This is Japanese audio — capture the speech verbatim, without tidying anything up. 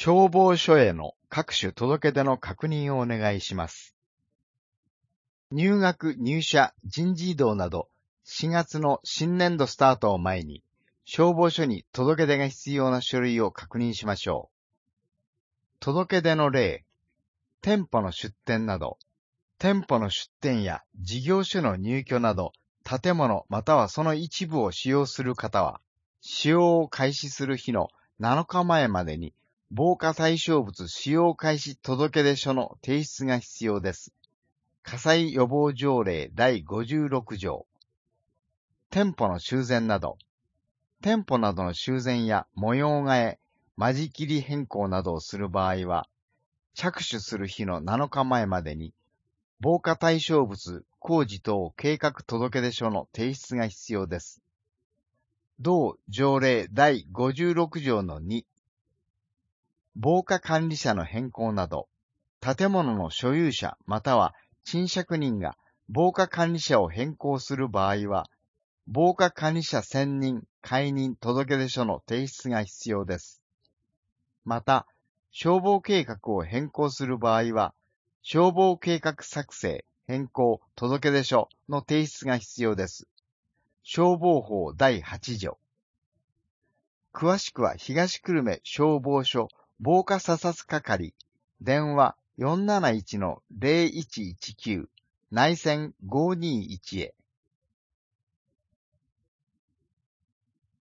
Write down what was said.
消防署への各種届け出の確認をお願いします。入学、入社、人事異動などしがつの新年度スタートを前に消防署に届け出が必要な書類を確認しましょう。届け出の例、店舗の出店など、店舗の出店や事業所の入居など、建物またはその一部を使用する方は、使用を開始する日のなのかまえまでに、防火対象物使用開始届出書の提出が必要です。火災予防条例だいごじゅうろくじょう。店舗の修繕など、店舗などの修繕や模様替え、間仕切り変更などをする場合は、着手する日のなのかまえまでに、防火対象物工事等計画届出書の提出が必要です。同条例だいごじゅうろくじょうのに、防火管理者の変更など、建物の所有者または賃借人が防火管理者を変更する場合は、防火管理者選任解任届出書の提出が必要です。また、消防計画を変更する場合は、消防計画作成変更届出書の提出が必要です。消防法だいはちじょう。詳しくは東久留米消防署防火査察係、電話 よんなないちのぜろいちいちきゅう 内線ごにいちへ。